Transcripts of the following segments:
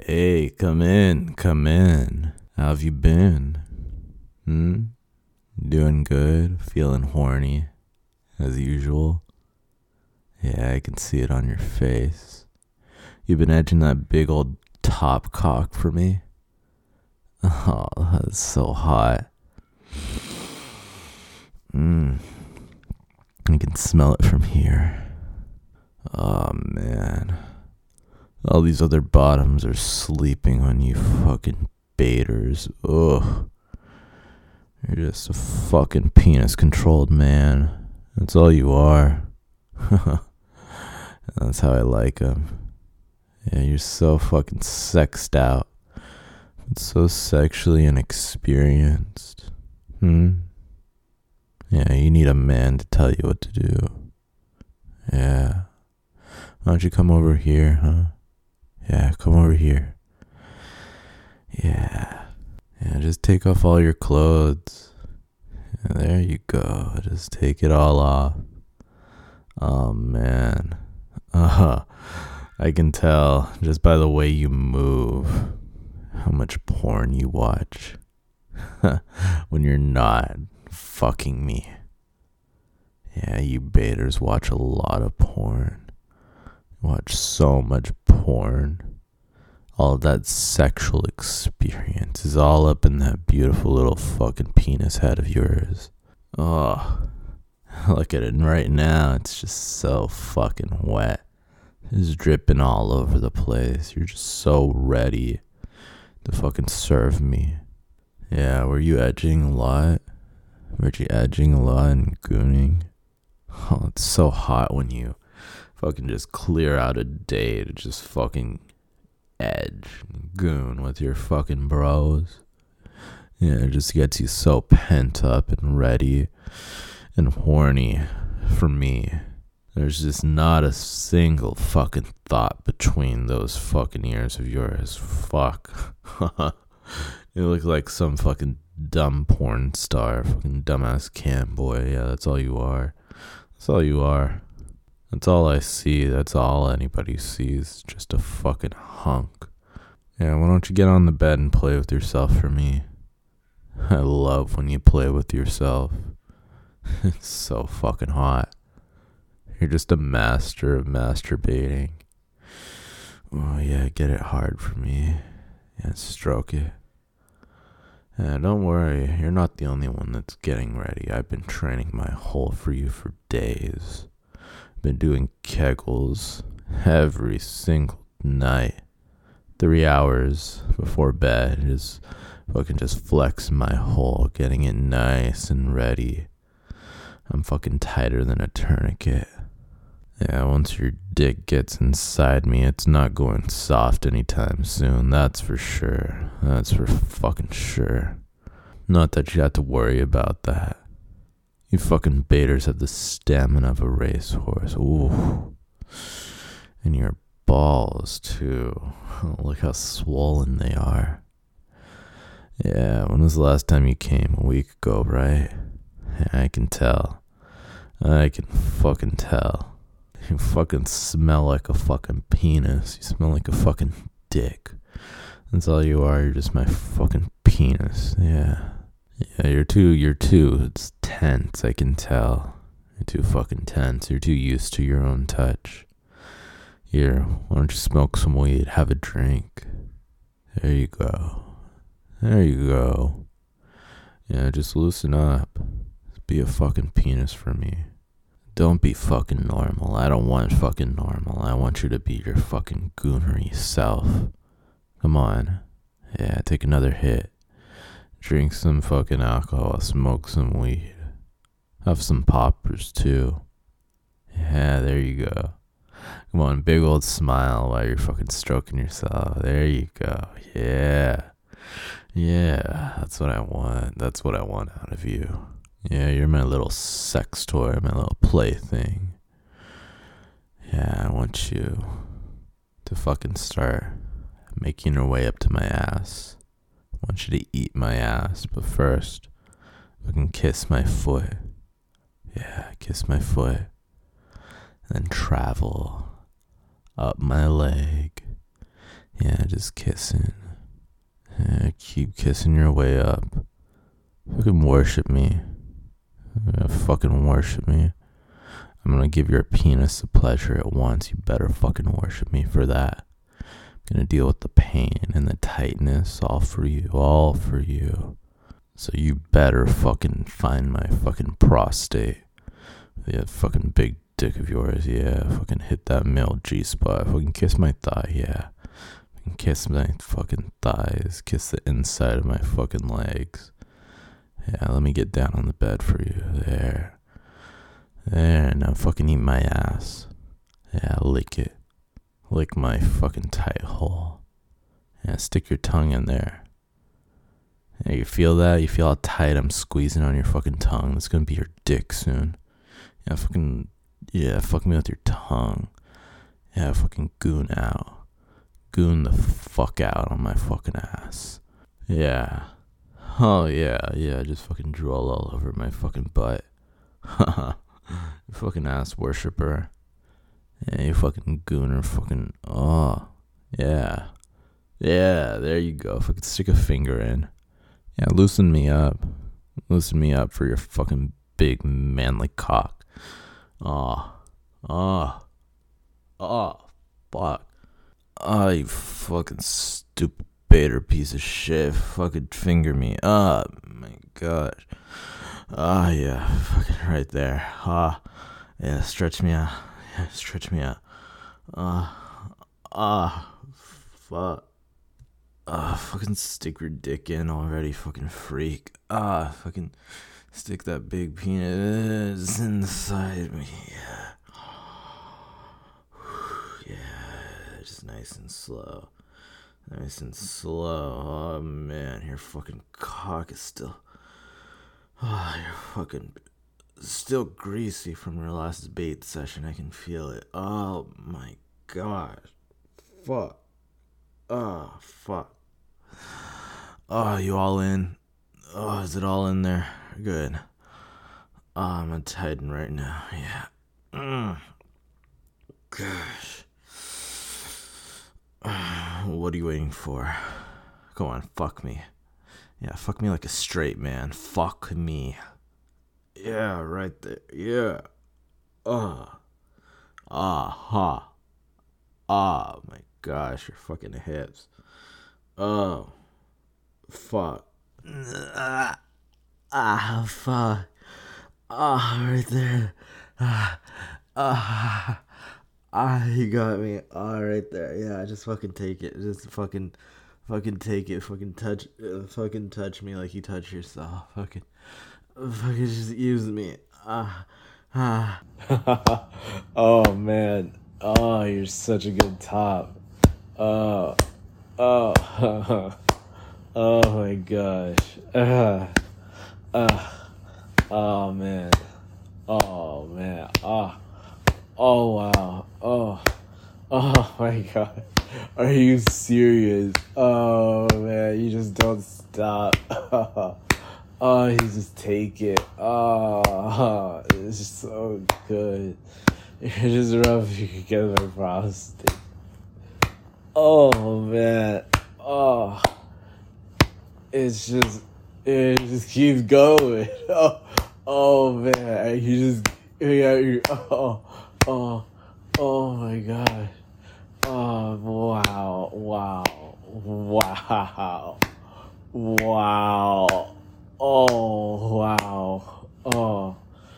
Hey, come in, come in. How have you been? Doing good? Feeling horny? As usual? Yeah, I can see it on your face. You've been edging that big old top cock for me? Oh, that's so hot. I can smell it from here. Oh, man. All these other bottoms are sleeping on you fucking baiters. Ugh. You're just a fucking penis-controlled man. That's all you are. That's how I like 'em. Yeah, you're so fucking sexed out. But so sexually inexperienced. Yeah, you need a man to tell you what to do. Yeah. Why don't you come over here, huh? Yeah, come over here. Yeah, just take off all your clothes. Yeah, there you go. Just take it all off. Oh, man. I can tell just by the way you move how much porn you watch when you're not fucking me. Yeah, you baiters watch a lot of porn. Watch so much porn. All of that sexual experience is all up in that beautiful little fucking penis head of yours. Oh, look at it right now. It's just so fucking wet. It's dripping all over the place. You're just so ready to fucking serve me. Yeah, were you edging a lot? Were you edging a lot and gooning? Oh, it's so hot when you fucking just clear out a day to just fucking edge and goon with your fucking bros. Yeah, it just gets you so pent up and ready and horny for me. There's just not a single fucking thought between those fucking ears of yours. Fuck. You look like some fucking dumb porn star, fucking dumbass cam boy. Yeah, that's all you are. That's all you are. That's all I see. That's all anybody sees. Just a fucking hunk. Yeah, why don't you get on the bed and play with yourself for me? I love when you play with yourself. It's so fucking hot. You're just a master of masturbating. Oh yeah, get it hard for me. Yeah, stroke it. Yeah, don't worry. You're not the only one that's getting ready. I've been training my hole for you for days. Been doing kegels every single night. 3 hours before bed is fucking just flexing my hole, getting it nice and ready. I'm fucking tighter than a tourniquet. Yeah, once your dick gets inside me, it's not going soft anytime soon. That's for sure. That's for fucking sure. Not that you have to worry about that. You fucking baiters have the stamina of a racehorse. Ooh. And your balls, too. Look how swollen they are. Yeah, when was the last time you came? A week ago, right? Yeah, I can tell. I can fucking tell. You fucking smell like a fucking penis. You smell like a fucking dick. That's all you are. You're just my fucking penis. Yeah. Yeah, you're too, it's tense, I can tell. You're too fucking tense. You're too used to your own touch. Here, why don't you smoke some weed? Have a drink. There you go. There you go. Yeah, just loosen up. Be a fucking penis for me. Don't be fucking normal. I don't want fucking normal. I want you to be your fucking goonery self. Come on. Yeah, take another hit. Drink some fucking alcohol. Smoke some weed. Have some poppers too. Yeah, there you go. Come on, big old smile while you're fucking stroking yourself. There you go. Yeah. Yeah, that's what I want. That's what I want out of you. Yeah, you're my little sex toy, my little plaything. Yeah, I want you to fucking start making your way up to my ass. I want you to eat my ass, but first, fucking kiss my foot. Yeah, kiss my foot. And then travel up my leg Yeah, just kissing. Yeah, keep kissing your way up. Fucking worship me. Yeah, fucking worship me. I'm gonna give your penis the pleasure at once. You better fucking worship me for that. I'm gonna deal with the pain and the tightness all for you. All for you. So you better fucking find my fucking prostate. Yeah, fucking big dick of yours. Yeah, fucking hit that male G-spot. Fucking kiss my thigh. Yeah. Fucking kiss my fucking thighs. Kiss the inside of my fucking legs. Yeah, let me get down on the bed for you. There. There, now fucking eat my ass. Yeah, lick it. Lick my fucking tight hole. Yeah, stick your tongue in there. Yeah, you feel that? You feel how tight I'm squeezing on your fucking tongue? That's gonna be your dick soon. Yeah, fuck me with your tongue. Yeah, fucking goon out. Goon the fuck out on my fucking ass. Yeah. Oh, yeah, just fucking drool all over my fucking butt. Haha. You fucking ass worshiper. Yeah, you fucking gooner, fucking, oh, yeah. Yeah, there you go. Fucking stick a finger in. Yeah, loosen me up. Loosen me up for your fucking big manly cock. Oh, fuck. Oh, you fucking stupid baiter piece of shit. Fucking finger me. Oh, my God. Ah, yeah, fucking right there. Yeah, stretch me out. Yeah, stretch me out. Fuck. Fucking stick your dick in already, fucking freak. Fucking stick that big penis inside me. Yeah, just nice and slow. Nice and slow. Oh, man, your fucking cock is still... Oh, you're fucking still greasy from your last bait session. I can feel it. Oh my God. Fuck. Oh, fuck. Oh, you all in? Oh, is it all in there? Good. Oh, I'm gonna tighten right now. Yeah. Gosh. What are you waiting for? Go on, fuck me. Yeah, fuck me like a straight man. Fuck me. Yeah, right there. Yeah. My gosh, your fucking hips. Oh. Fuck. Fuck. Right there. You got me. Right there. Yeah, just fucking take it. Just fucking take it. Fucking touch me like you touch yourself. Fucking just use me. Oh man. Oh, you're such a good top. Oh my gosh. Oh man. Oh man. Oh wow. Oh my God. Are you serious? Oh man, you just don't stop. Oh, you just take it. Oh, it's just so good. You're just rubbing together my prostate. Oh man. Oh, it just keeps going. Oh man, oh my God. Oh, wow. Oh, wow.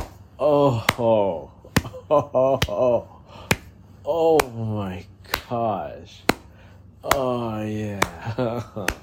Oh my gosh. Oh, yeah.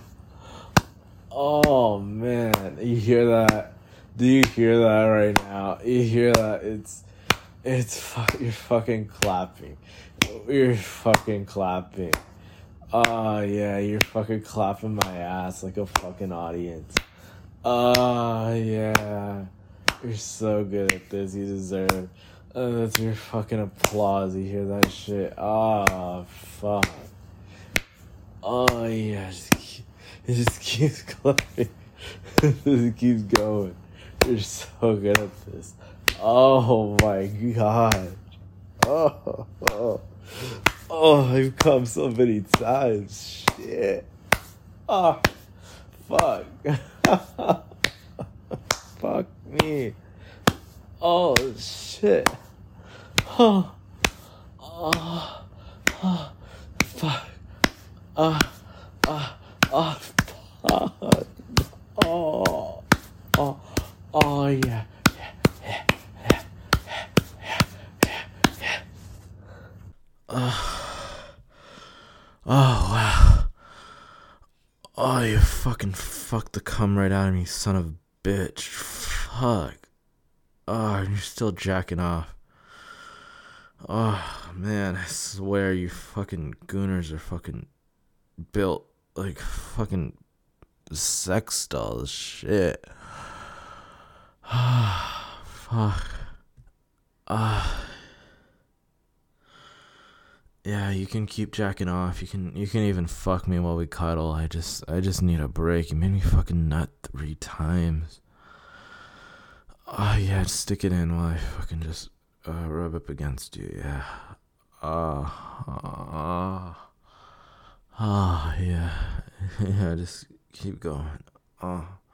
Oh, man. You hear that? Do you hear that right now? You hear that? You're fucking clapping. You're fucking clapping. Oh, yeah, you're fucking clapping my ass like a fucking audience. Oh, yeah. You're so good at this. You deserve. That's your fucking applause. You hear that shit? Oh, fuck. Oh, yeah. It just keeps clapping. It just keeps going. You're so good at this. Oh, my God. Oh. Oh, I've come so many times. Shit. Oh, fuck. Fuck me. Oh, shit. Oh, oh, oh, fuck. Oh, fuck. Oh, oh, oh, yeah. Oh, wow. Oh, you fucking fucked the cum right out of me, son of a bitch. Fuck. Oh, and you're still jacking off. Oh, man, I swear you fucking gooners are fucking built like fucking sex dolls. Shit. Fuck. Yeah, you can keep jacking off. You can even fuck me while we cuddle. I just need a break. You made me fucking nut 3 times. Oh yeah, just stick it in while I fucking just rub up against you. Yeah. Yeah. Yeah, just keep going.